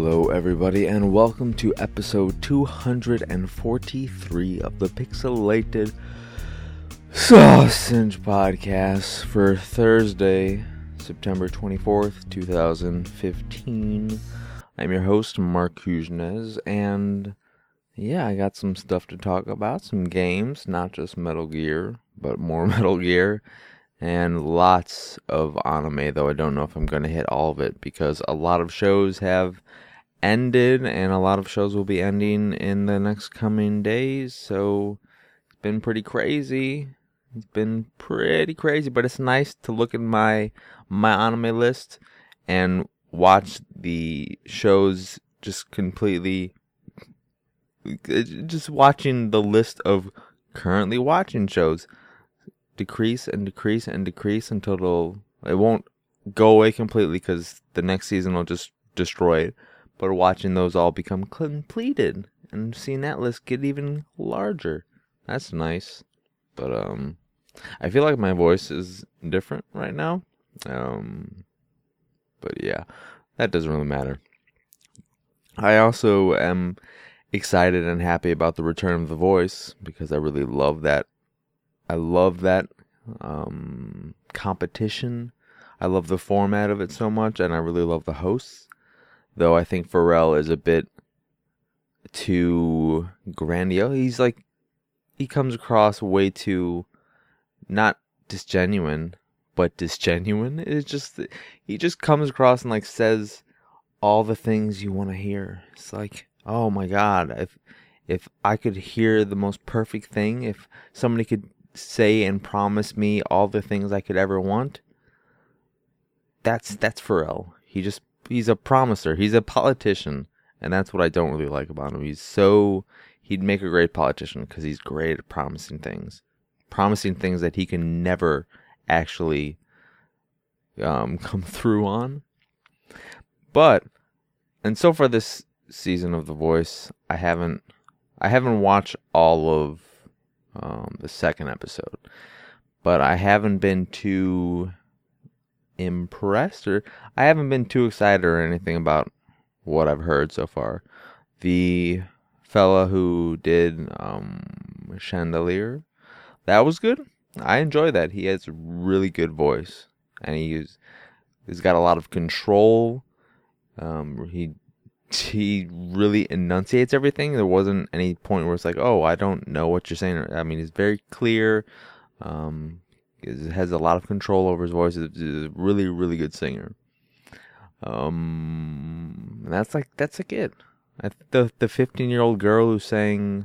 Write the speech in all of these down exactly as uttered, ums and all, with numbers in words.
Hello everybody and welcome to episode two hundred forty-three of the Pixelated Sausage Podcast for Thursday, September twenty-fourth, twenty fifteen. I'm your host, Mark Kuznez, and yeah, I got some stuff to talk about, some games, not just Metal Gear, but more Metal Gear. And lots of anime, though I don't know if I'm going to hit all of it, because a lot of shows have ended, and a lot of shows will be ending in the next coming days, so it's been pretty crazy. It's been pretty crazy, but it's nice to look at my, my anime list and watch the shows just completely, just watching the list of currently watching shows decrease and decrease and decrease until it'll, it won't go away completely because the next season will just destroy it. But watching those all become completed and seeing that list get even larger, that's nice. But um, I feel like my voice is different right now. Um, but yeah, that doesn't really matter. I also am excited and happy about the return of The Voice because I really love that. I love that um, competition. I love the format of it so much, and I really love the hosts. Though I think Pharrell is a bit too grandiose. He's like, he comes across way too, not disgenuine, but disgenuine. It's just, he just comes across and like says all the things you want to hear. It's like, oh my God, if if I could hear the most perfect thing, if somebody could say and promise me all the things I could ever want, that's that's Pharrell. He just he's a promiser. He's a politician, and that's what I don't really like about him. He's so he'd make a great politician because he's great at promising things, promising things that he can never actually um, come through on. But and so far this season of The Voice, I haven't I haven't watched all of Um, the second episode, but I haven't been too impressed, or I haven't been too excited or anything about what I've heard so far. The fella who did um, Chandelier, that was good. I enjoy that. He has a really good voice, and he's he's got a lot of control. Um, he he really enunciates everything. There wasn't any point where it's like, oh, I don't know what you're saying. I mean, he's very clear. Um, he has a lot of control over his voice. He's a really, really good singer. Um, and that's like that's like it. I, the the fifteen year old girl who sang,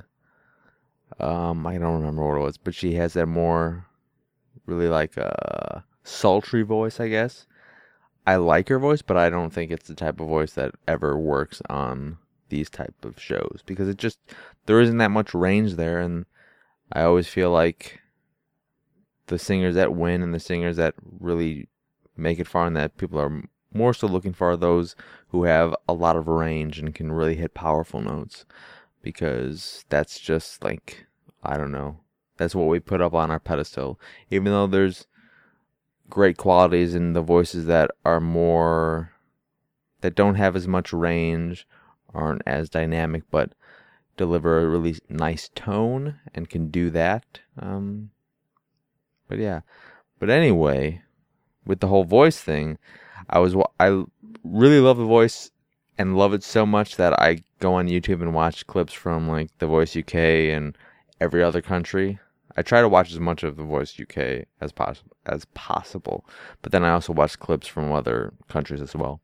um, I don't remember what it was, but she has that more, really like a sultry voice, I guess. I like her voice, but I don't think it's the type of voice that ever works on these type of shows because it just, there isn't that much range there, and I always feel like the singers that win and the singers that really make it far and that people are more so looking for are those who have a lot of range and can really hit powerful notes, because that's just like, I don't know, that's what we put up on our pedestal, even though there's great qualities in the voices that are more, that don't have as much range, aren't as dynamic, but deliver a really nice tone and can do that. Um, but yeah, but anyway, with the whole voice thing, I was I really love The Voice and love it so much that I go on YouTube and watch clips from like The Voice U K and every other country. I try to watch as much of The Voice U K as possible, as possible, but then I also watch clips from other countries as well.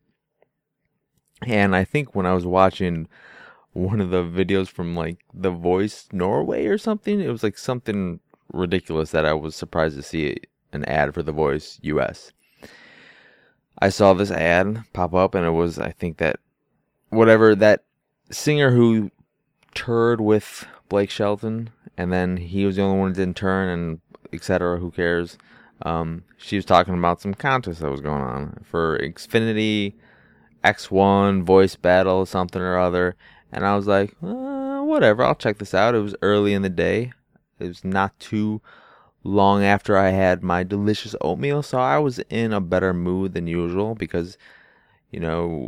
And I think when I was watching one of the videos from like The Voice Norway or something, it was like something ridiculous that I was surprised to see an ad for The Voice U S. I saw this ad pop up, and it was, I think that whatever that singer who toured with Blake Shelton, and then he was the only one who didn't turn, and et cetera. Who cares? Um, she was talking about some contest that was going on for Xfinity X one voice battle, something or other. And I was like, uh, whatever, I'll check this out. It was early in the day. It was not too long after I had my delicious oatmeal, so I was in a better mood than usual because, you know,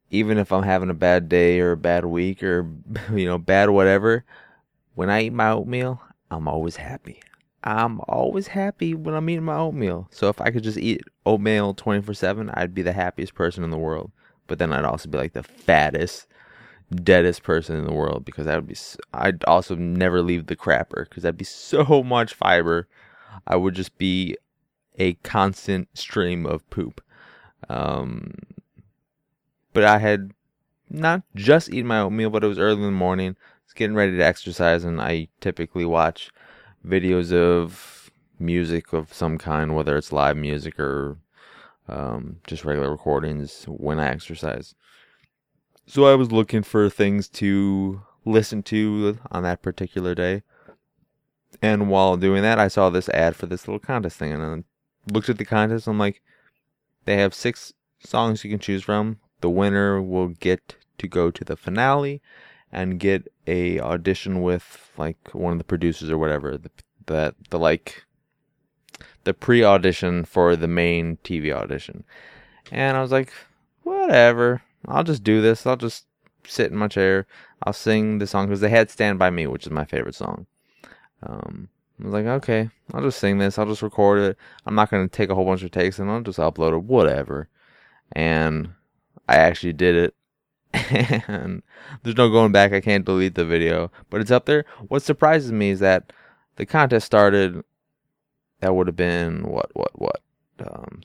even if I'm having a bad day or a bad week or, you know, bad whatever, when I eat my oatmeal, I'm always happy. I'm always happy when I'm eating my oatmeal. So if I could just eat oatmeal twenty-four seven, I'd be the happiest person in the world. But then I'd also be like the fattest, deadest person in the world, because that would be, I'd also never leave the crapper because that'd be so much fiber. I would just be a constant stream of poop. Um, but I had not just eaten my oatmeal, but it was early in the morning. I was getting ready to exercise, and I typically watch videos of music of some kind, whether it's live music or um, just regular recordings when I exercise. So I was looking for things to listen to on that particular day. And while doing that, I saw this ad for this little contest thing. And I looked at the contest. I'm like, they have six songs you can choose from. The winner will get to go to the finale and get a audition with like one of the producers or whatever. The, the, the like the pre-audition for the main T V audition. And I was like, whatever. I'll just do this. I'll just sit in my chair. I'll sing the song because they had "Stand By Me," which is my favorite song. Um, I was like, okay, I'll just sing this. I'll just record it. I'm not going to take a whole bunch of takes, and I'll just upload it, whatever. And I actually did it. And there's no going back. I can't delete the video, but it's up there. What surprises me is that the contest started, that would have been, what, what, what? Um,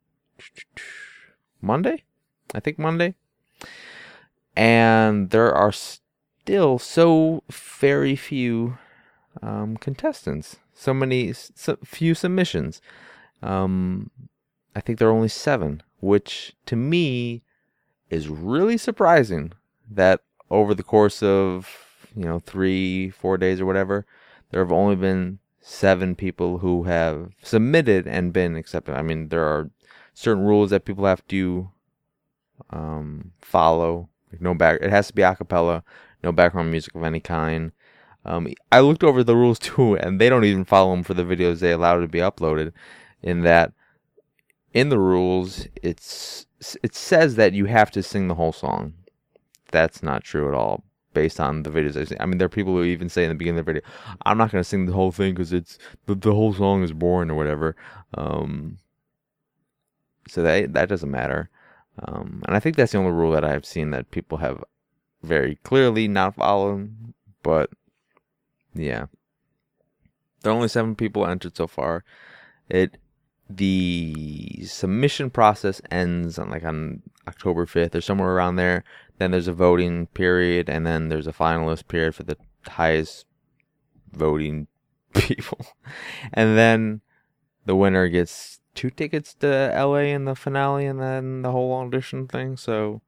Monday? I think Monday. And there are still so very few um, contestants. So many, so few submissions. Um, I think there are only seven, which to me is really surprising that over the course of, you know, three, four days or whatever, there have only been seven people who have submitted and been accepted. I mean, there are certain rules that people have to um, follow. Like no back, it has to be a cappella, no background music of any kind. Um, I looked over the rules too, and they don't even follow them for the videos they allow to be uploaded. In that, in the rules, it's it says that you have to sing the whole song. That's not true at all, based on the videos I've seen. I mean, there are people who even say in the beginning of the video, "I'm not going to sing the whole thing because it's the, the whole song is boring or whatever." Um, so that that doesn't matter. Um, and I think that's the only rule that I've seen that people have very clearly not followed. But yeah, there are only seven people entered so far. It the submission process ends on like on October fifth or somewhere around there. Then there's a voting period, and then there's a finalist period for the highest voting people, and then the winner gets two tickets to L A in the finale, and then the whole audition thing. So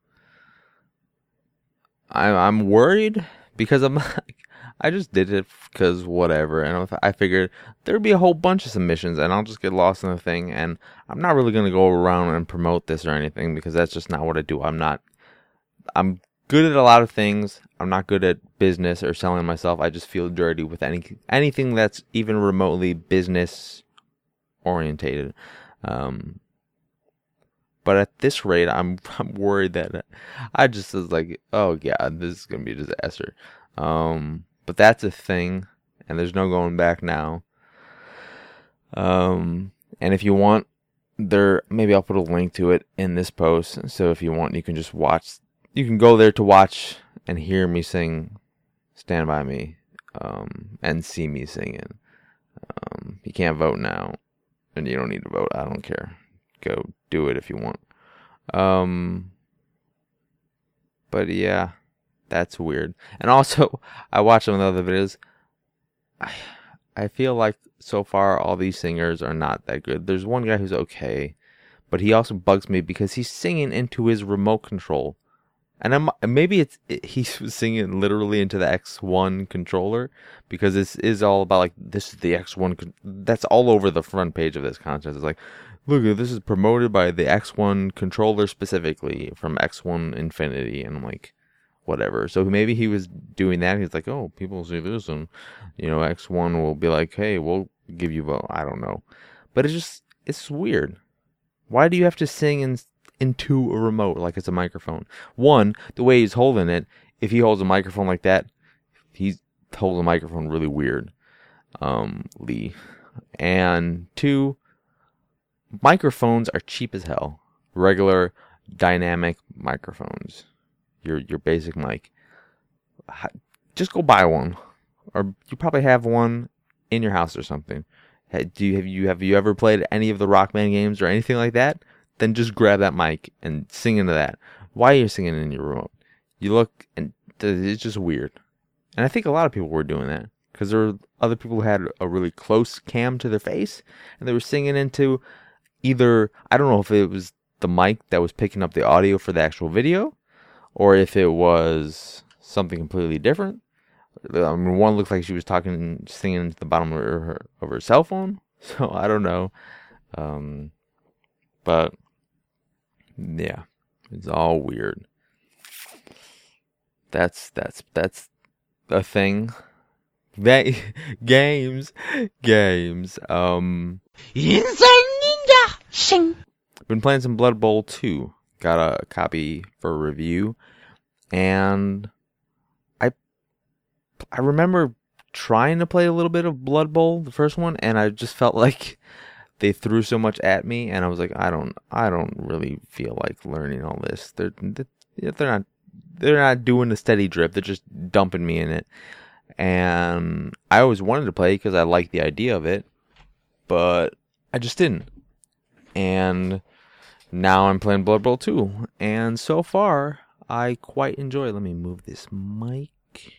I'm I'm worried because I'm like, I just did it because whatever, and I figured there'd be a whole bunch of submissions, and I'll just get lost in the thing. And I'm not really gonna go around and promote this or anything because that's just not what I do. I'm not. I'm good at a lot of things. I'm not good at business or selling myself. I just feel dirty with any anything that's even remotely business orientated. Um, but at this rate, I'm I'm worried that I just was like, oh yeah, this is gonna be a disaster. Um, but that's a thing, and there's no going back now. Um, and if you want, there maybe I'll put a link to it in this post. So if you want, you can just watch. You can go there to watch and hear me sing "Stand By Me," um, and see me singing. Um, you can't vote now. And you don't need to vote. I don't care. Go do it if you want. Um, but yeah, that's weird. And also, I watched some of the other videos. I, I feel like so far all these singers are not that good. There's one guy who's okay, but he also bugs me because he's singing into his remote control. And I'm, maybe it's it, he's singing literally into the X one controller, because this is all about like, this is the X one. That's all over the front page of this contest. It's like, look, this is promoted by the X one controller specifically from X one Infinity. And I'm like, whatever. So maybe he was doing that. He's like, oh, people see this, and you know, X one will be like, hey, we'll give you vote. I don't know, but it's just it's weird. Why do you have to sing in into a remote like it's a microphone. One, the way he's holding it, if he holds a microphone like that, he's holds a microphone really weird. Um, Lee. And two, microphones are cheap as hell. Regular dynamic microphones. Your your basic mic. Just go buy one. Or you probably have one in your house or something. Do you have you have you ever played any of the Rock Band games or anything like that? Then just grab that mic and sing into that. Why are you singing in your remote? You look, and it's just weird. And I think a lot of people were doing that because there were other people who had a really close cam to their face, and they were singing into either, I don't know if it was the mic that was picking up the audio for the actual video, or if it was something completely different. I mean, one looked like she was talking, singing into the bottom of her, of her cell phone. So I don't know. Um, but yeah, it's all weird. That's, that's, that's a thing. That, games, games. Um, been playing some Blood Bowl two. Got a copy for review. And I, I remember trying to play a little bit of Blood Bowl, the first one, and I just felt like they threw so much at me, and I was like, I don't, I don't really feel like learning all this. They're, they're not, they're not doing a steady drip. They're just dumping me in it, and I always wanted to play because I liked the idea of it, but I just didn't. And now I'm playing Blood Bowl two, and so far I quite enjoy. Let me move this mic.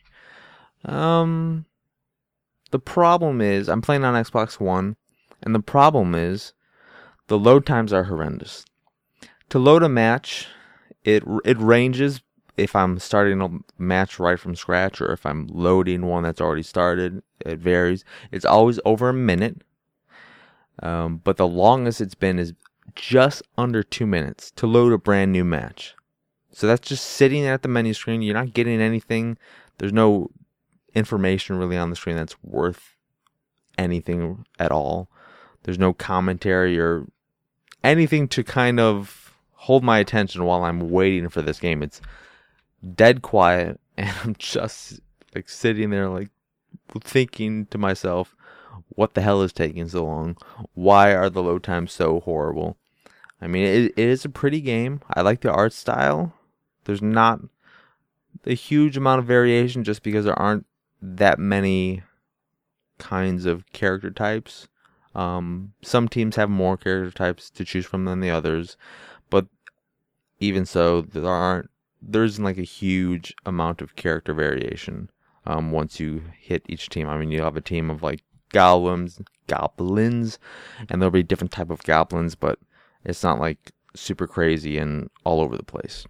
Um, the problem is I'm playing on Xbox One, and the problem is the load times are horrendous. To load a match, it it ranges if I'm starting a match right from scratch or if I'm loading one that's already started. It varies. It's always over a minute, um, but the longest it's been is just under two minutes to load a brand new match. So that's just sitting at the menu screen. You're not getting anything. There's no information really on the screen that's worth anything at all. There's no commentary or anything to kind of hold my attention while I'm waiting for this game. It's dead quiet, and I'm just like sitting there like thinking to myself, what the hell is taking so long? Why are the load times so horrible? I mean, it, it is a pretty game. I like the art style. There's not a huge amount of variation just because there aren't that many kinds of character types. Um, some teams have more character types to choose from than the others, but even so, there aren't. There isn't like a huge amount of character variation. Um, once you hit each team, I mean, you have a team of like goblins, goblins, and there'll be different type of goblins, but it's not like super crazy and all over the place.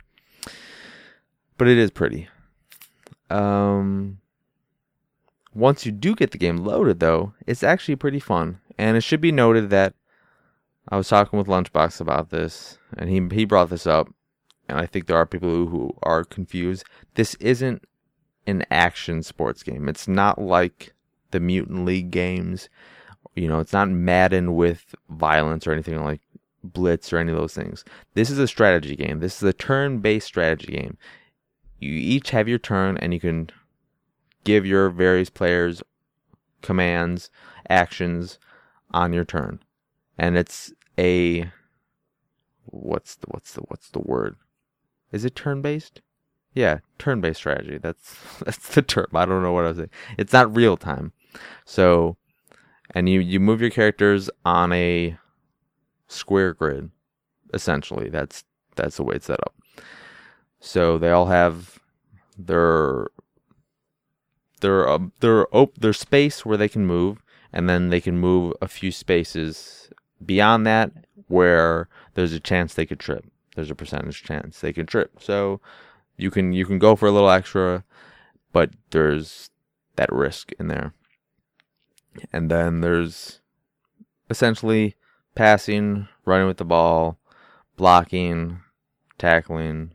But it is pretty. Um, once you do get the game loaded, though, it's actually pretty fun. And it should be noted that I was talking with Lunchbox about this, and he he brought this up, and I think there are people who, who are confused. This isn't an action sports game. It's not like the Mutant League games. You know, it's not Madden with violence or anything like Blitz or any of those things. This is a strategy game. This is a turn-based strategy game. You each have your turn, and you can give your various players commands, actions on your turn. And it's a what's the what's the what's the word? Is it turn-based? Yeah, turn-based strategy. That's that's the term. I don't know what I was saying. It's not real time. So, and you you move your characters on a square grid. Essentially, that's that's the way it's set up. So they all have their their uh, their op- their space where they can move, and then they can move a few spaces beyond that where there's a chance they could trip. There's a percentage chance they can trip. So you can you can go for a little extra, but there's that risk in there. And then there's essentially passing, running with the ball, blocking, tackling.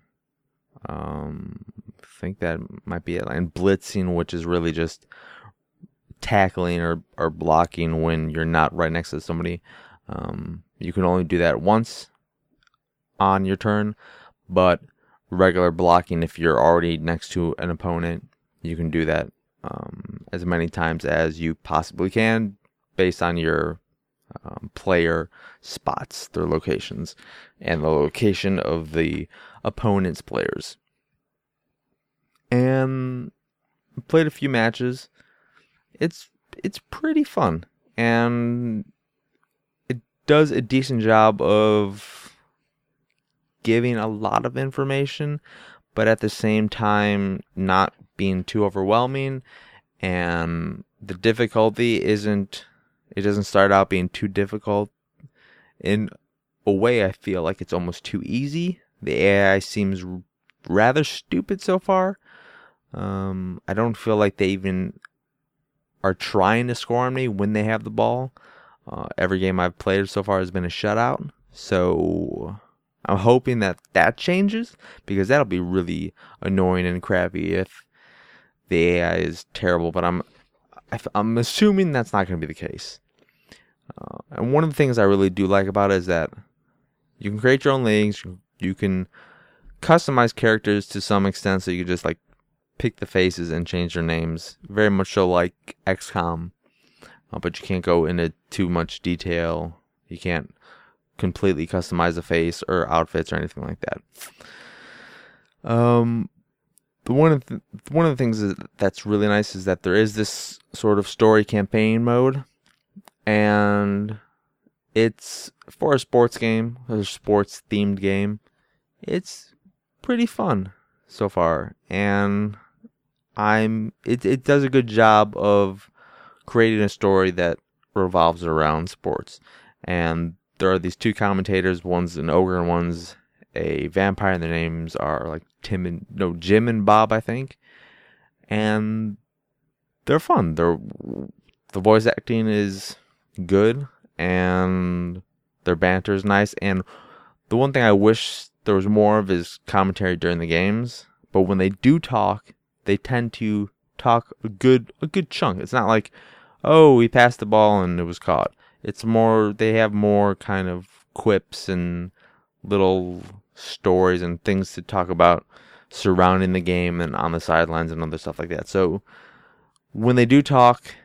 Um, I think that might be it. And blitzing, which is really just tackling or, or blocking when you're not right next to somebody. Um, you can only do that once on your turn, but regular blocking, if you're already next to an opponent, you can do that um, as many times as you possibly can based on your um, player spots, their locations, and the location of the opponent's players. And played a few matches. It's it's pretty fun, and it does a decent job of giving a lot of information, but at the same time not being too overwhelming. And the difficulty isn't, it doesn't start out being too difficult. In a way, I feel like it's almost too easy. The A I seems rather stupid so far. Um, I don't feel like they even are trying to score on me when they have the ball. Uh, every game I've played so far has been a shutout. So I'm hoping that that changes, because that'll be really annoying and crappy if the A I is terrible. But I'm I'm assuming that's not going to be the case. Uh, and one of the things I really do like about it is that you can create your own leagues. You can customize characters to some extent, so you can just like pick the faces and change their names, very much so like X COM, uh, but you can't go into too much detail. You can't completely customize the face or outfits or anything like that. Um, the one of the, one of the things that's really nice is that there is this sort of story campaign mode, and it's for a sports game, a sports themed game. It's pretty fun so far, and I'm it it does a good job of creating a story that revolves around sports. And there are these two commentators, one's an ogre and one's a vampire, and their names are like Tim and no Jim and Bob, I think. And they're fun. They're the voice acting is good, and their banter is nice. And the one thing I wish there was more of is commentary during the games. But when they do talk, they tend to talk a good a good chunk. It's not like, oh, we passed the ball and it was caught. It's more, they have more kind of quips and little stories and things to talk about surrounding the game and on the sidelines and other stuff like that. So when they do talk,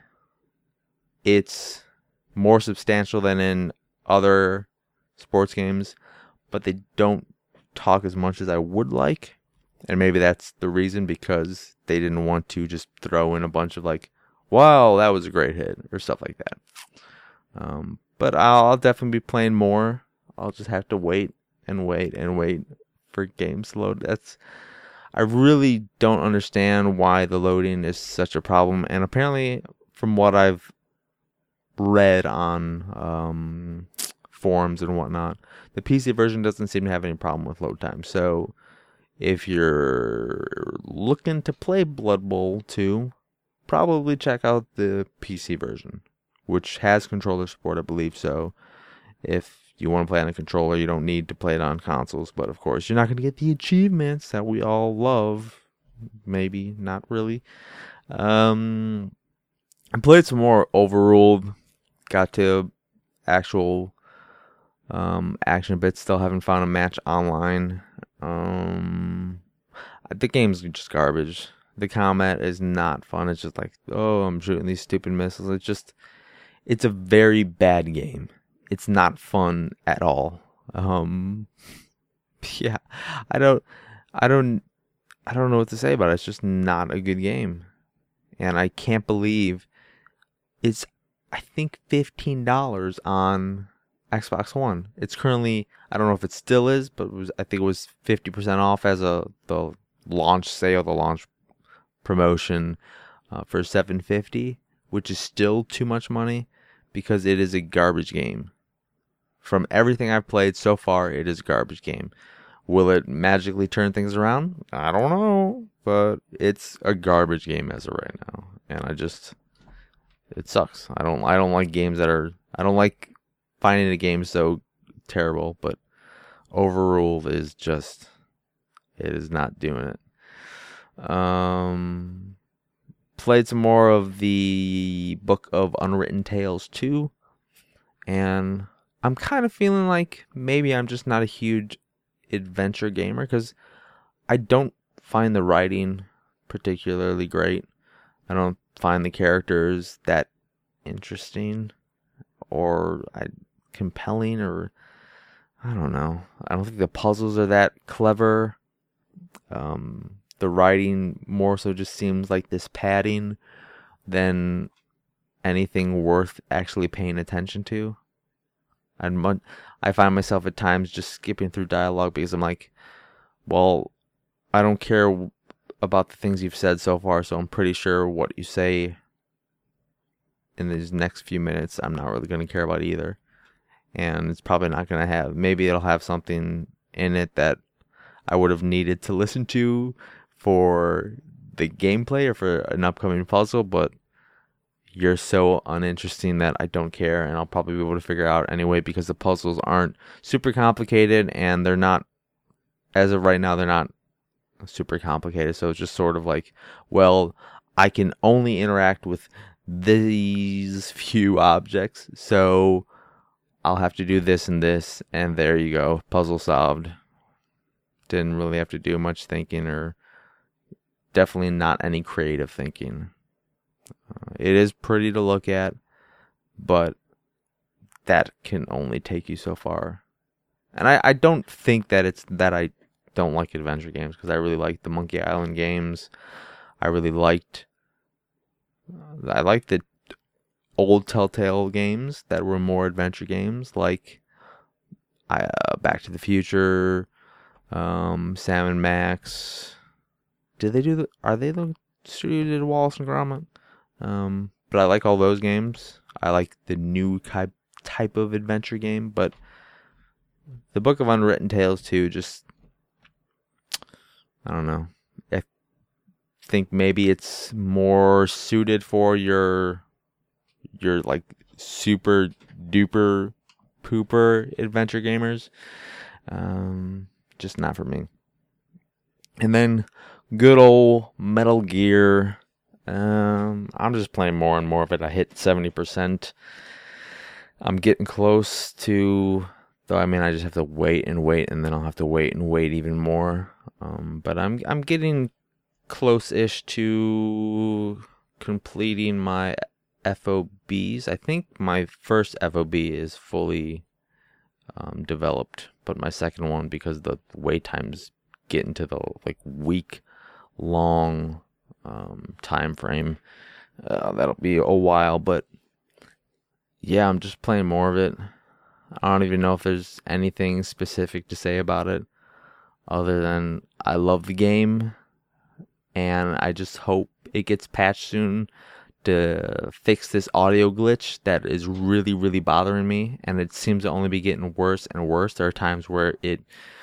it's more substantial than in other sports games, but they don't talk as much as I would like. And maybe that's the reason, because they didn't want to just throw in a bunch of like, wow, that was a great hit or stuff like that. Um, but I'll, I'll definitely be playing more. I'll just have to wait and wait and wait for games to load. That's, I really don't understand why the loading is such a problem. And apparently, from what I've read on um, forums and whatnot, the P C version doesn't seem to have any problem with load time. So if you're looking to play Blood Bowl two, probably check out the P C version, which has controller support, I believe. So if you want to play on a controller, you don't need to play it on consoles. But of course, you're not going to get the achievements that we all love. Maybe, not really. Um, I played some more Overruled. Got to actual um, action bits. Still haven't found a match online. Um, the game's just garbage. The combat is not fun. It's just like, oh, I'm shooting these stupid missiles. It's just, it's a very bad game. It's not fun at all. Um, yeah, I don't, I don't, I don't know what to say about it. It's just not a good game, and I can't believe it's, I think fifteen dollars on Xbox One. It's currently, I don't know if it still is, but it was, I think it was fifty percent off as a the launch sale, the launch promotion uh, for seven fifty, which is still too much money because it is a garbage game. From everything I've played so far, it is a garbage game. Will it magically turn things around? I don't know, but it's a garbage game as of right now, and I just, it sucks. I don't I don't like games that are, I don't like finding a game so terrible, but Overruled is just, it is not doing it. Um, played some more of the Book of Unwritten Tales two, and I'm kind of feeling like maybe I'm just not a huge adventure gamer because I don't find the writing particularly great. I don't find the characters that interesting or I, compelling, or I don't know. I don't think the puzzles are that clever. Um, the writing more so just seems like this padding than anything worth actually paying attention to. I'd, I find myself at times just skipping through dialogue because I'm like, well, I don't care about the things you've said so far, so I'm pretty sure what you say in these next few minutes I'm not really going to care about either. And it's probably not going to have, maybe it'll have something in it that I would have needed to listen to for the gameplay or for an upcoming puzzle, but you're so uninteresting that I don't care, and I'll probably be able to figure it out anyway because the puzzles aren't super complicated, and they're not, as of right now, they're not super complicated. So it's just sort of like, well, I can only interact with these few objects, so I'll have to do this and this, and there you go, puzzle solved. Didn't really have to do much thinking, or definitely not any creative thinking. Uh, it is pretty to look at, but that can only take you so far. And I, I don't think that it's that I don't like adventure games, because I really liked the Monkey Island games. I really liked uh, I liked the old Telltale games that were more adventure games, like uh, Back to the Future, um, Sam and Max. Did they do the? Are they the studio who did Wallace and Gromit? Um, but I like all those games. I like the new type type of adventure game, but the Book of Unwritten Tales too. Just I don't know. I think maybe it's more suited for your your like super duper pooper adventure gamers. Um, just not for me. And then good old Metal Gear. Um, I'm just playing more and more of it. I hit seventy percent. I'm getting close to, though I mean I just have to wait and wait, and then I'll have to wait and wait even more. Um, but I'm I'm getting close-ish to completing my F O Bs. I think my first F O B is fully um, developed, but my second one, because the wait times get into the like week long um, time frame, uh, that'll be a while. But yeah, I'm just playing more of it. I don't even know if there's anything specific to say about it other than I love the game, and I just hope it gets patched soon to fix this audio glitch that is really, really bothering me, and it seems to only be getting worse and worse. There are times where it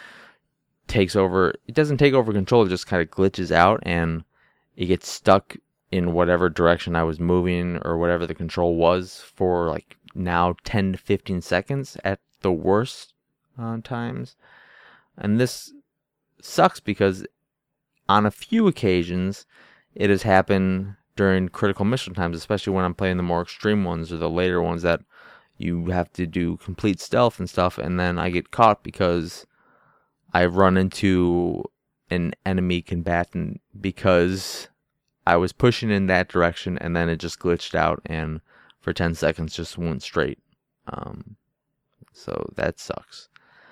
takes over, it doesn't take over control, it just kind of glitches out, and it gets stuck in whatever direction I was moving, or whatever the control was, for like now ten to fifteen seconds at the worst uh, times. And this sucks because on a few occasions it has happened during critical mission times, especially when I'm playing the more extreme ones or the later ones that you have to do complete stealth and stuff, and then I get caught because I run into an enemy combatant because I was pushing in that direction, and then it just glitched out and for ten seconds just went straight. Um, so that sucks.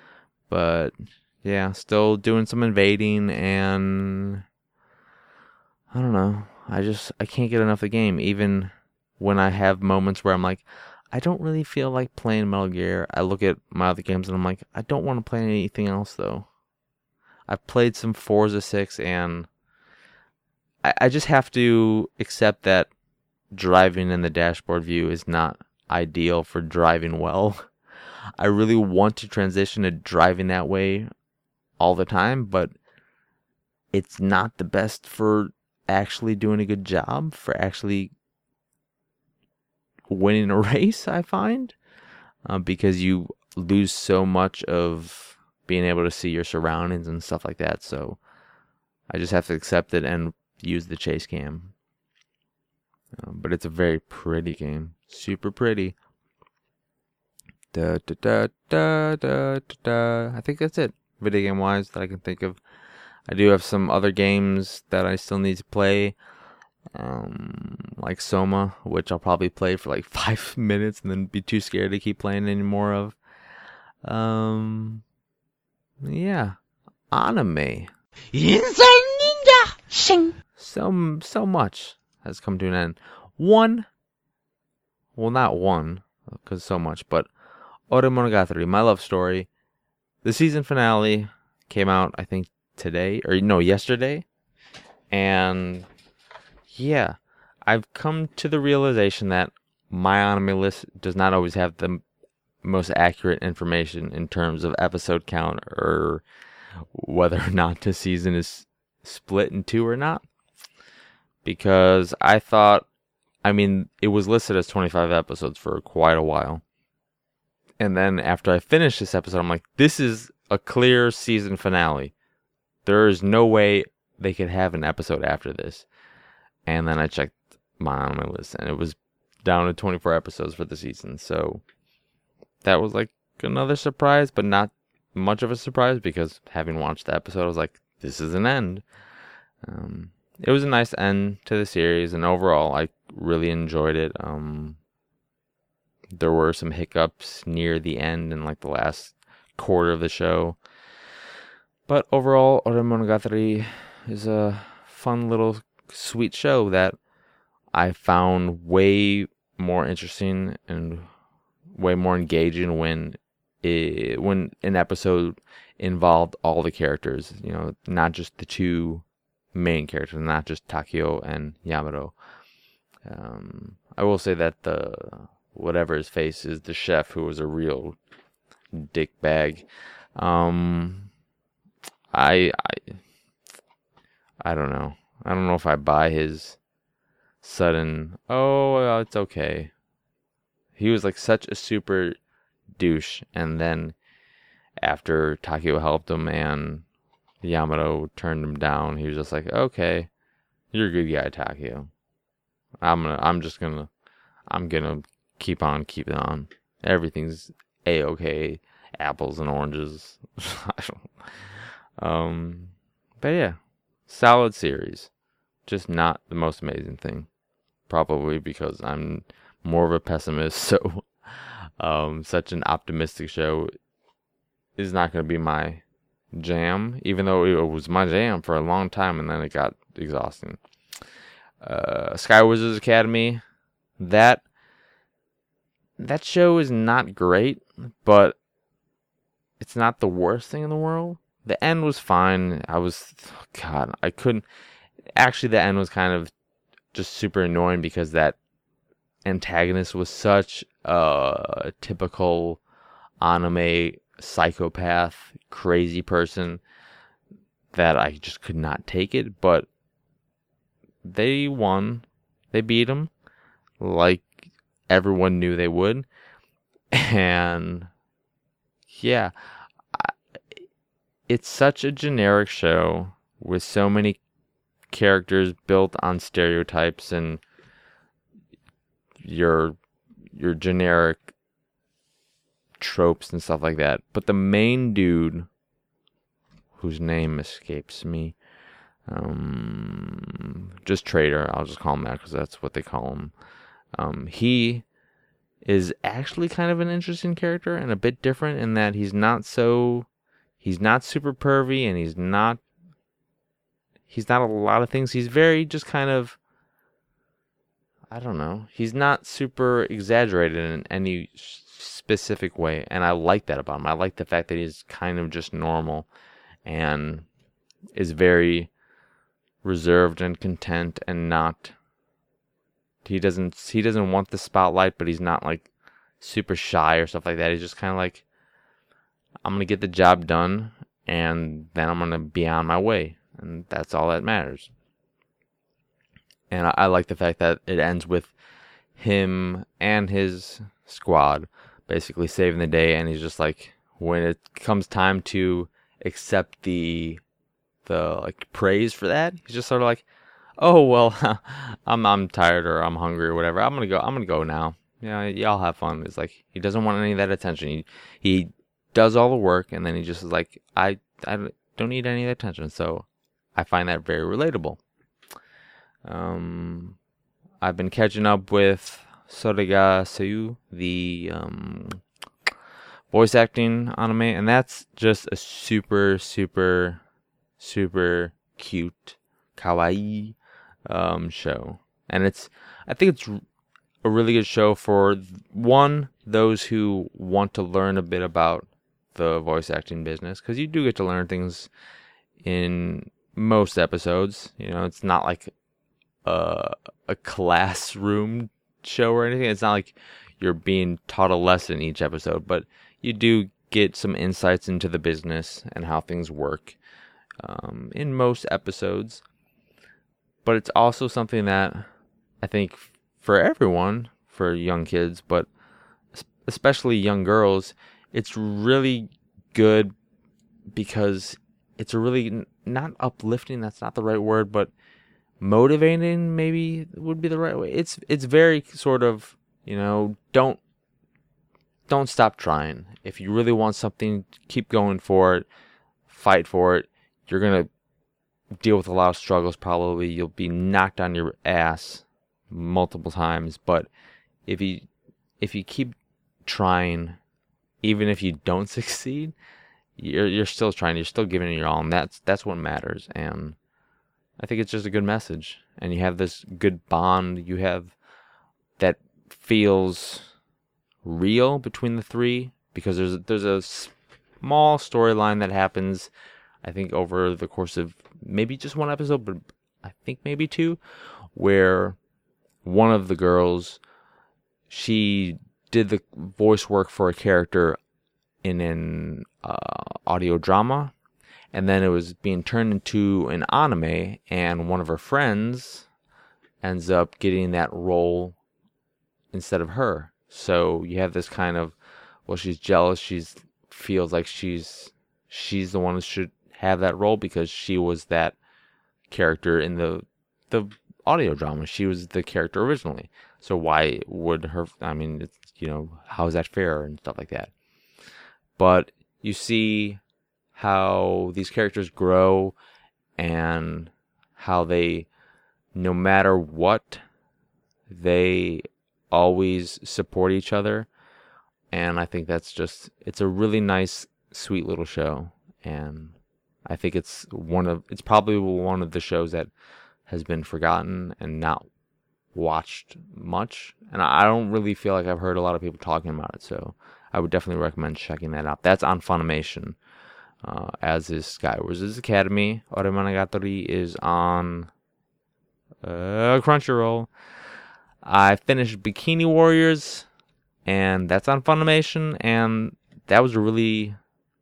But yeah, still doing some invading, and I don't know. I just, I can't get enough of the game. Even when I have moments where I'm like, I don't really feel like playing Metal Gear, I look at my other games and I'm like, I don't want to play anything else though. I've played some Forza six, and I, I just have to accept that driving in the dashboard view is not ideal for driving well. I really want to transition to driving that way all the time, but it's not the best for actually doing a good job, for actually winning a race, I find, uh, because you lose so much of being able to see your surroundings and stuff like that. So I just have to accept it and use the chase cam. Um, but it's a very pretty game, super pretty. Da, da, da, da, da, da, da. I think that's it. video game wise that I can think of. I do have some other games that I still need to play, um, like Soma, which I'll probably play for like five minutes and then be too scared to keep playing any more of. Um, yeah, anime. Ninja Shing. So so much has come to an end. One, well, not one, because so much, but Ore Monogatari, My Love Story. The season finale came out, I think, today, or no, yesterday. And yeah, I've come to the realization that my anime list does not always have the most accurate information in terms of episode count or whether or not the season is split in two or not. Because I thought, I mean, it was listed as twenty-five episodes for quite a while. And then after I finished this episode, I'm like, this is a clear season finale. There is no way they could have an episode after this. And then I checked my anime list, and it was down to twenty-four episodes for the season. So that was like another surprise, but not much of a surprise, because having watched the episode, I was like, this is an end. Um, it was a nice end to the series, and overall, I really enjoyed it. Um, there were some hiccups near the end and like the last quarter of the show. But overall, Ore Monogatari is a fun little sweet show that I found way more interesting and way more engaging when it, when an episode involved all the characters, you know, not just the two main characters, not just Takeo and Yamaro. Um, I will say that the whatever his face is, the chef, who was a real dick bag. Um, I I I don't know. I don't know if I buy his sudden, oh, well, it's okay. He was like such a super douche, and then after Takeo helped him and Yamato turned him down, he was just like, okay, you're a good guy, Takeo. I'm gonna, I'm just gonna, I'm gonna keep on keeping on. Everything's a-okay, apples and oranges. I don't, um, but yeah, solid series. Just not the most amazing thing. Probably because I'm more of a pessimist, so um, such an optimistic show is not going to be my jam, even though it was my jam for a long time, and then it got exhausting. Uh, Sky Wizards Academy, that that show is not great, but it's not the worst thing in the world. The end was fine. I was, God, I couldn't. Actually, the end was kind of just super annoying because that antagonist was such a typical anime psychopath, crazy person that I just could not take it. But they won. They beat him like everyone knew they would. And yeah, it's such a generic show with so many characters built on stereotypes and your your generic tropes and stuff like that. But the main dude, whose name escapes me, um, just Trader, I'll just call him that because that's what they call him. Um, he is actually kind of an interesting character and a bit different in that he's not so, he's not super pervy, and he's not He's not a lot of things. He's very just kind of, I don't know. He's not super exaggerated in any specific way. And I like that about him. I like the fact that he's kind of just normal and is very reserved and content and not, he doesn't, he doesn't want the spotlight, but he's not like super shy or stuff like that. He's just kind of like, I'm going to get the job done and then I'm going to be on my way. And that's all that matters. And I, I like the fact that it ends with him and his squad basically saving the day. And he's just like, when it comes time to accept the the like praise for that, he's just sort of like, oh well, I'm I'm tired or I'm hungry or whatever. I'm gonna go. I'm gonna go now. Yeah, y'all have fun. It's like he doesn't want any of that attention. He he does all the work, and then he just is like, I I don't need any attention. So I find that very relatable. Um, I've been catching up with Sorega Seiyu, the um, voice acting anime, and that's just a super, super, super cute, kawaii um, show. And it's, I think it's a really good show for, one, those who want to learn a bit about the voice acting business, because you do get to learn things in most episodes. You know, it's not like a, a classroom show or anything. It's not like you're being taught a lesson each episode, but you do get some insights into the business and how things work um, in most episodes. But it's also something that I think for everyone, for young kids, but especially young girls, it's really good because it's a really, not uplifting, that's not the right word, but motivating maybe would be the right way. It's it's very sort of, you know, don't don't stop trying. If you really want something, keep going for it, fight for it. You're going to deal with a lot of struggles probably. You'll be knocked on your ass multiple times, but if you if you keep trying, even if you don't succeed, you're you're still trying, you're still giving it your all, and that's that's what matters. And I think it's just a good message, and you have this good bond you have that feels real between the three, because there's there's a small storyline that happens, I think, over the course of maybe just one episode, but I think maybe two, where one of the girls, she did the voice work for a character in an uh, audio drama, and then it was being turned into an anime, and one of her friends ends up getting that role instead of her. So you have this kind of, well, she's jealous, she's feels like she's she's the one who should have that role because she was that character in the the audio drama. She was the character originally. So why would her, I mean, it's, you know, how is that fair and stuff like that. But you see how these characters grow and how they, no matter what, they always support each other. And I think that's just, it's a really nice, sweet little show. And I think it's one of, it's probably one of the shows that has been forgotten and not watched much. And I don't really feel like I've heard a lot of people talking about it. So I would definitely recommend checking that out. That's on Funimation, uh, as is Skywars Academy. Ore Monogatari is on uh, Crunchyroll. I finished Bikini Warriors, and that's on Funimation, and that was a really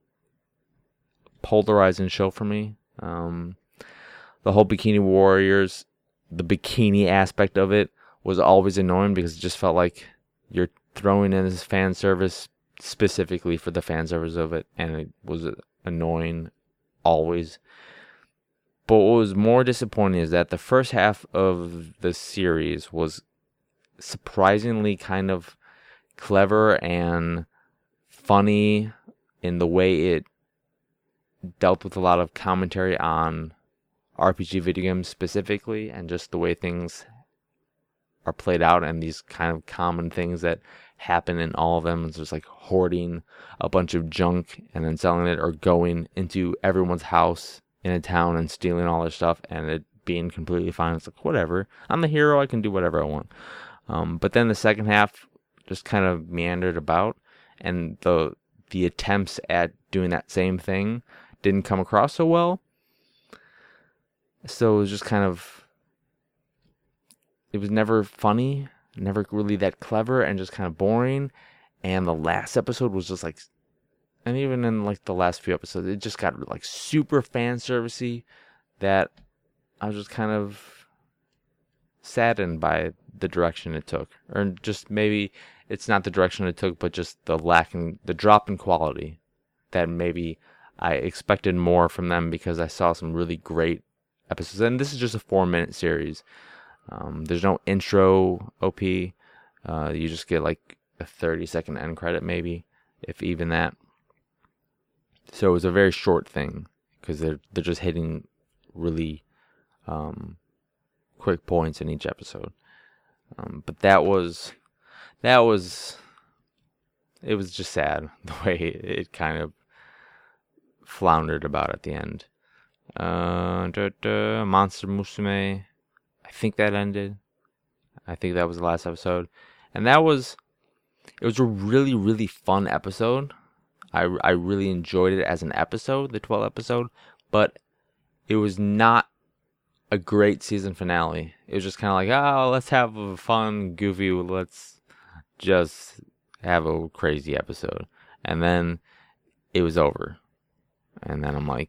polarizing show for me. Um, the whole Bikini Warriors, the bikini aspect of it was always annoying because it just felt like you're throwing in this fan service specifically for the fan service of it, and it was annoying always. But what was more disappointing is that the first half of the series was surprisingly kind of clever and funny in the way it dealt with a lot of commentary on R P G video games specifically, and just the way things are played out and these kind of common things that happen in all of them. It's just like hoarding a bunch of junk and then selling it, or going into everyone's house in a town and stealing all their stuff and it being completely fine. It's like, whatever, I'm the hero, I can do whatever I want. Um, but then the second half just kind of meandered about, and the the attempts at doing that same thing didn't come across so well. So it was just kind of, it was never funny, never really that clever, and just kind of boring. And the last episode was just like, and even in like the last few episodes, it just got like super fan servicey that I was just kind of saddened by the direction it took. Or just maybe it's not the direction it took, but just the lacking, the drop in quality that maybe I expected more from them, because I saw some really great episodes. And this is just a four minute series. Um, there's no intro O P. Uh, you just get like a thirty second end credit, maybe, if even that. So it was a very short thing because they're they're just hitting really um, quick points in each episode. Um, but that was that was it was just sad the way it kind of floundered about at the end. Uh, da, da, Monster Musume, I think that ended. I think that was the last episode, and that was it was a really really fun episode. I I really enjoyed it as an episode, the twelfth episode, but it was not a great season finale. It was just kind of like, oh, let's have a fun, goofy, let's just have a crazy episode, and then it was over, and then I'm like,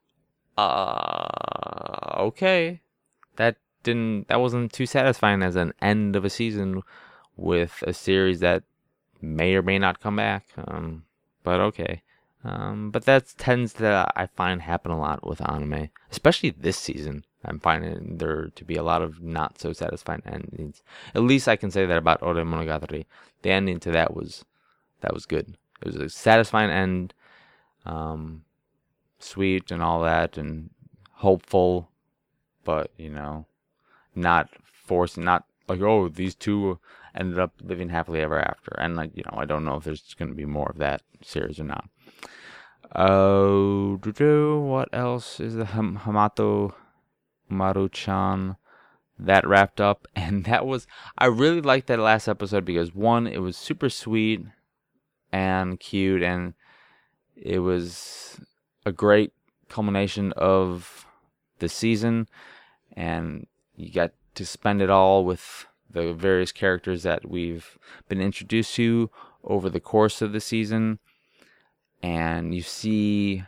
uh, okay, that didn't, that wasn't too satisfying as an end of a season with a series that may or may not come back. Um, but okay. Um, but that tends to, I find, happen a lot with anime, especially this season. I'm finding there to be a lot of not so satisfying endings. At least I can say that about Ore Monogatari. The ending to that was, that was good. It was a satisfying end, um, sweet and all that, and hopeful, but, you know, not forced, not like, oh, these two ended up living happily ever after. And, like, you know, I don't know if there's going to be more of that series or not. Uh, what else is the Ham- Hamato Maru-chan? That wrapped up, and that was, I really liked that last episode because, one, it was super sweet and cute, and it was a great culmination of the season, and you got to spend it all with the various characters that we've been introduced to over the course of the season. And you see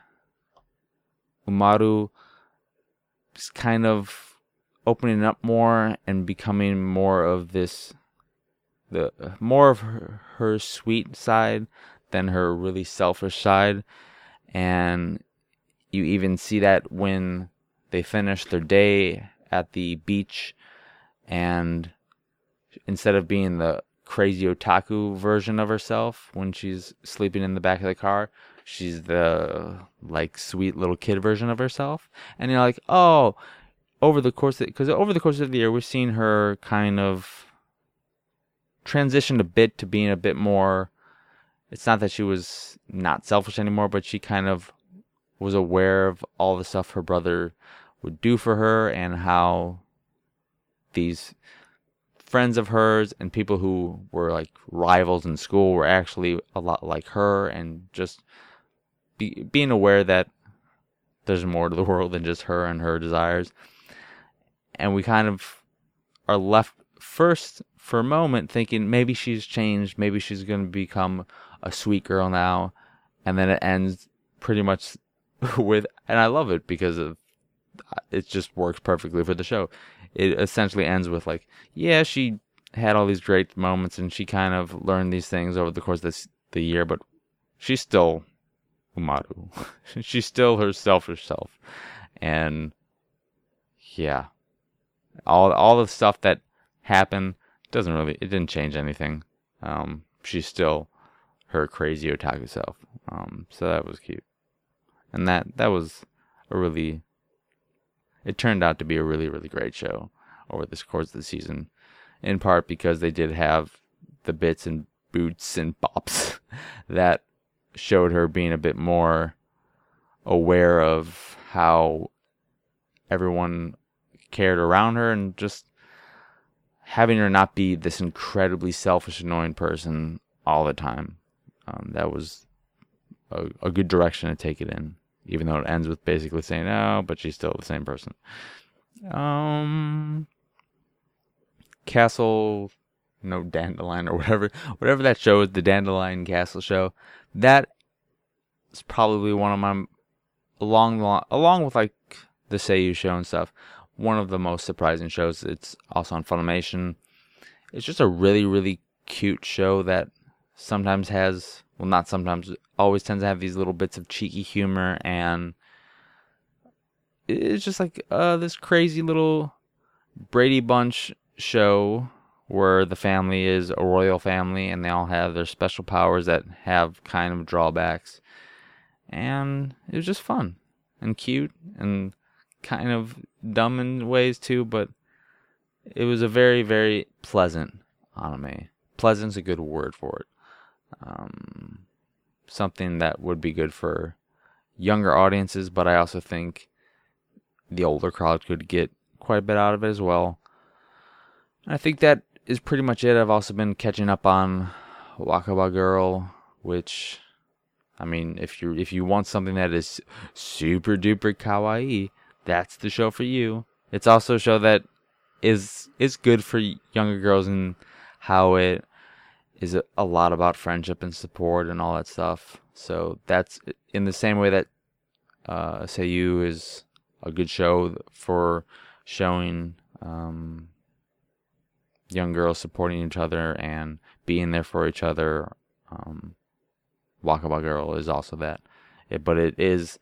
Umaru just kind of opening up more and becoming more of this, the more of her, her sweet side than her really selfish side. And you even see that when they finish their day at the beach, and instead of being the crazy otaku version of herself when she's sleeping in the back of the car, she's the like sweet little kid version of herself. And you're like, oh, over the course of, because over the course of the year we've seen her kind of transition a bit to being a bit more, it's not that she was not selfish anymore, but she kind of was aware of all the stuff her brother would do for her, and how these friends of hers and people who were like rivals in school were actually a lot like her, and just be, being aware that there's more to the world than just her and her desires. And we kind of are left first for a moment thinking maybe she's changed, maybe she's going to become a sweet girl now, and then it ends pretty much with, and I love it because of, it just works perfectly for the show. It essentially ends with like, yeah, she had all these great moments and she kind of learned these things over the course of this, the year, but she's still Umaru. She's still her selfish self. And yeah, all all the stuff that happened doesn't really, it didn't change anything. Um, she's still her crazy otaku self. Um, so that was cute. And that, that was a really, it turned out to be a really, really great show over this course of the season. In part because they did have the bits and boots and bops that showed her being a bit more aware of how everyone cared around her, and just having her not be this incredibly selfish, annoying person all the time. Um, that was a, a good direction to take it in, even though it ends with basically saying, no, but she's still the same person. Um, Castle, no, Dandelion or whatever, whatever that show is, the Dandelion Castle show, that is probably one of my, along, along with like the Seiyu show and stuff, one of the most surprising shows. It's also on Funimation. It's just a really, really cute show that sometimes has, well, not sometimes, always tends to have these little bits of cheeky humor, and it's just like uh, this crazy little Brady Bunch show where the family is a royal family and they all have their special powers that have kind of drawbacks. and it was just fun and cute and kind of dumb in ways too, but it was a very, very pleasant anime. Pleasant's a good word for it. Um, something that would be good for younger audiences, but I also think the older crowd could get quite a bit out of it as well. I think that is pretty much it. I've also been catching up on Wakaba Girl, which, I mean, if you if you want something that is super duper kawaii, that's the show for you. It's also a show that is is good for younger girls and how it is a, a lot about friendship and support and all that stuff. So that's in the same way that uh, Seiyu is a good show for showing um, young girls supporting each other and being there for each other. Um, Wakaba Girl is also that. It, but it is,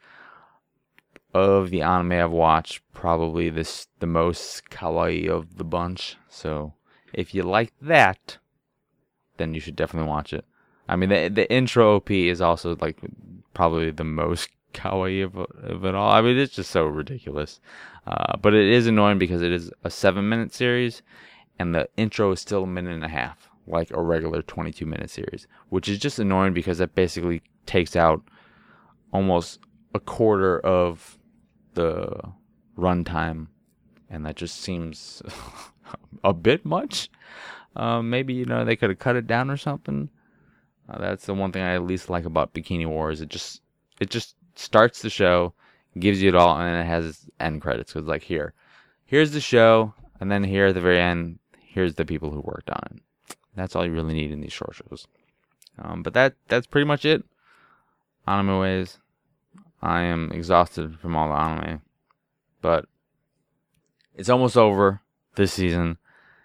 of the anime I've watched, probably this the most kawaii of the bunch. So if you like that, then you should definitely watch it. I mean, the the intro O P is also like probably the most kawaii of, of it all. I mean, it's just so ridiculous. Uh, but it is annoying because it is a seven minute series, and the intro is still a minute and a half, like a regular twenty-two minute series, which is just annoying because that basically takes out almost a quarter of the runtime, and that just seems a bit much. Um, maybe, you know, they could have cut it down or something. Uh, that's the one thing I at least like about Bikini Wars. It just it just starts the show, gives you it all, and then it has end credits. Because like here, here's the show, and then here at the very end, here's the people who worked on it. That's all you really need in these short shows. Um, but that that's pretty much it. Anime ways. I am exhausted from all the anime, but it's almost over this season,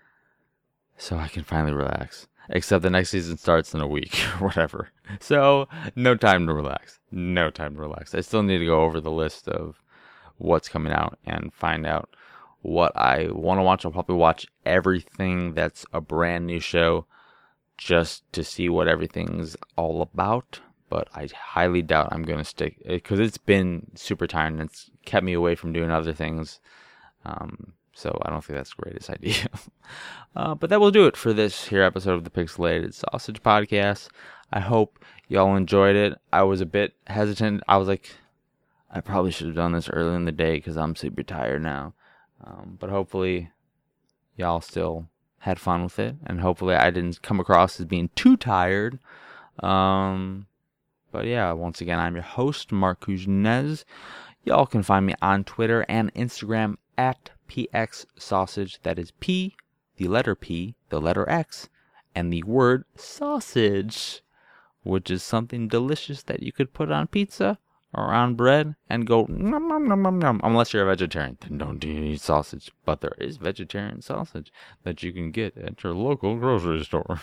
so I can finally relax. Except the next season starts in a week or whatever. So, no time to relax. No time to relax. I still need to go over the list of what's coming out and find out what I want to watch. I'll probably watch everything that's a brand new show just to see what everything's all about. But I highly doubt I'm going to stick, because it's been super tiring and it's kept me away from doing other things. Um... So I don't think that's the greatest idea. uh, but that will do it for this here episode of the Pixelated Sausage Podcast. I hope y'all enjoyed it. I was a bit hesitant. I was like, I probably should have done this early in the day because I'm super tired now. Um, but hopefully y'all still had fun with it. And hopefully I didn't come across as being too tired. Um, but yeah, once again, I'm your host, Mark Kuznez. Y'all can find me on Twitter and Instagram at P X Sausage. That is P, the letter P, the letter X, and the word sausage, which is something delicious that you could put on pizza or on bread and go nom nom nom nom nom. Unless you're a vegetarian, then don't eat sausage. But there is vegetarian sausage that you can get at your local grocery store.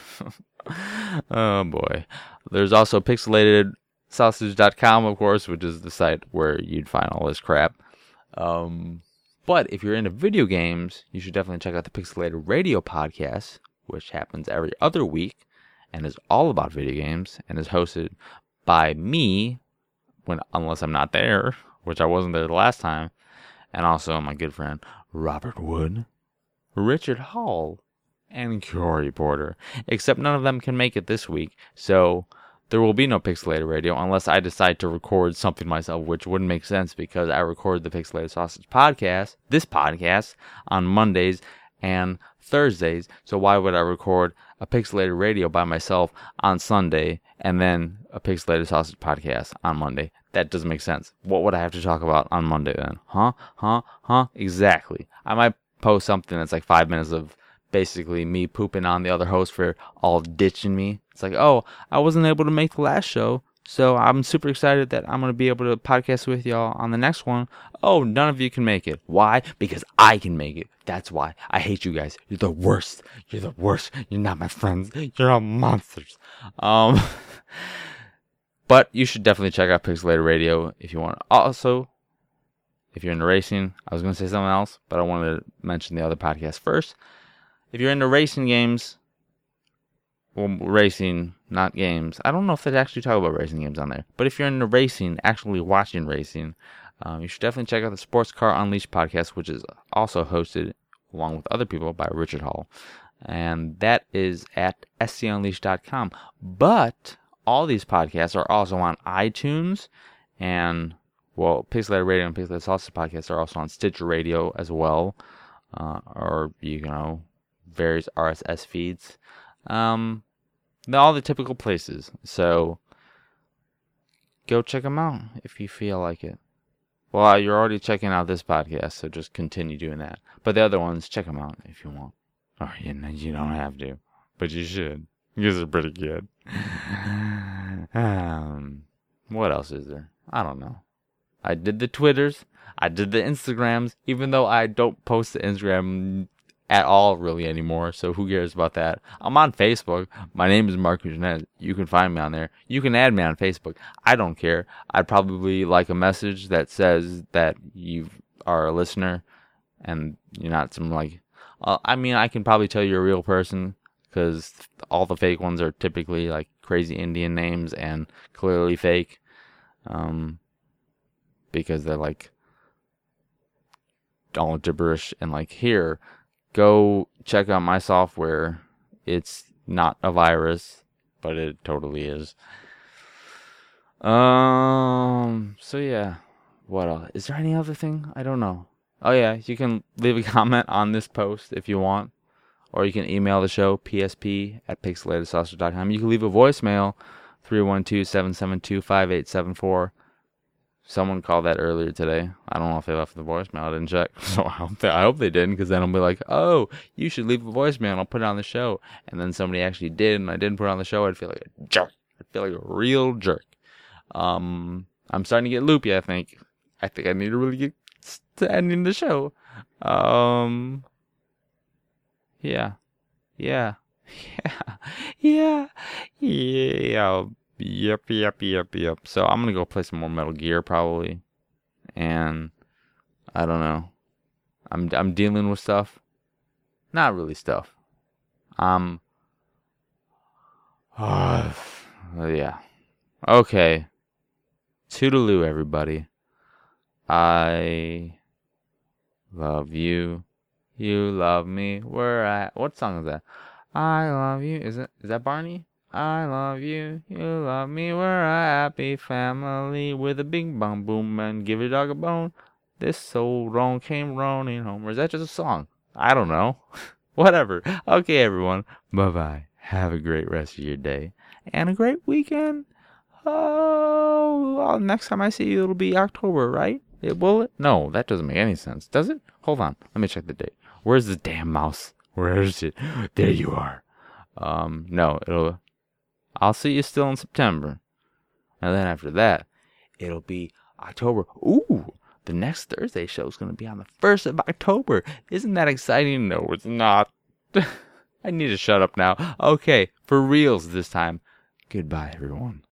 Oh boy. There's also pixelated sausage dot com, of course, which is the site where you'd find all this crap. Um... But if you're into video games, you should definitely check out the Pixelated Radio podcast, which happens every other week and is all about video games and is hosted by me, when unless I'm not there, which I wasn't there the last time, and also my good friend Robert Wood, Richard Hall, and Corey Porter. Except none of them can make it this week, so there will be no Pixelated Radio unless I decide to record something myself, which wouldn't make sense because I record the Pixelated Sausage podcast, this podcast, on Mondays and Thursdays. So why would I record a Pixelated Radio by myself on Sunday and then a Pixelated Sausage podcast on Monday? That doesn't make sense. What would I have to talk about on Monday then? Huh? Huh? Huh? Exactly. I might post something that's like five minutes of basically me pooping on the other host for all ditching me. It's like, oh, I wasn't able to make the last show, so I'm super excited that I'm going to be able to podcast with y'all on the next one. Oh, none of you can make it. Why? Because I can make it. That's why. I hate you guys. You're the worst. You're the worst. You're not my friends. You're all monsters. Um, but you should definitely check out Pixelated Radio if you want. Also, if you're into racing, I was going to say something else, but I wanted to mention the other podcast first. If you're into racing games, well, racing, not games. I don't know if they actually talk about racing games on there. But if you're into racing, actually watching racing, um, you should definitely check out the Sports Car Unleashed podcast, which is also hosted along with other people by Richard Hall. And that is at s c unleashed dot com. But all these podcasts are also on iTunes, and, well, Pixelated Radio and Pixelated Sausage podcasts are also on Stitcher Radio as well, uh, or, you know, various R S S feeds. Um, all the typical places. So, go check them out if you feel like it. Well, you're already checking out this podcast, so just continue doing that. But the other ones, check them out if you want. Or, you know, you don't have to, but you should, because they're pretty good. um, what else is there? I don't know. I did the Twitters. I did the Instagrams, even though I don't post the Instagram at all really anymore, so who cares about that? I'm on Facebook. My name is Mark Jeanette. You can find me on there. You can add me on Facebook. I don't care. I'd probably like a message that says that you are a listener and you're not some like... Uh, I mean, I can probably tell you're a real person because all the fake ones are typically like crazy Indian names and clearly fake. Um, because they're like all gibberish and like here... Go check out my software. It's not a virus, but it totally is. Um. So yeah. What else? Is there any other thing? I don't know. Oh yeah, you can leave a comment on this post if you want, or you can email the show p s p at pixelated sausage dot com. You can leave a voicemail three one two, seven seven two, five eight seven four. Someone called that earlier today. I don't know if they left the voicemail. I didn't check. So I hope they, I hope they didn't, because then I'll be like, oh, you should leave a voicemail and I'll put it on the show. And then somebody actually did and I didn't put it on the show. I'd feel like a jerk. I'd feel like a real jerk. Um, I'm starting to get loopy, I think. I think I need to really get to ending the show. Um, yeah. Yeah. Yeah. Yeah. Yeah. Yep, yep, yep, yep. So I'm gonna go play some more Metal Gear probably, and I don't know. I'm I'm dealing with stuff, not really stuff. Um. Uh, yeah. Okay. Toodaloo, everybody. I love you. You love me. We're at. What song is that? I love you. Is it? Is that Barney? I love you, you love me, we're a happy family with a bing bong boom and give your dog a bone. This old wrong came running home. Or is that just a song? I don't know. Whatever. Okay, everyone. Bye-bye. Have a great rest of your day. And a great weekend. Oh, well, next time I see you, it'll be October, right? It will it? No, that doesn't make any sense. Does it? Hold on. Let me check the date. Where's the damn mouse? Where is it? There you are. Um, no, it'll... I'll see you still in September. And then after that, it'll be October. Ooh, the next Thursday show is going to be on the first of October. Isn't that exciting? No, it's not. I need to shut up now. Okay, for reals this time. Goodbye, everyone.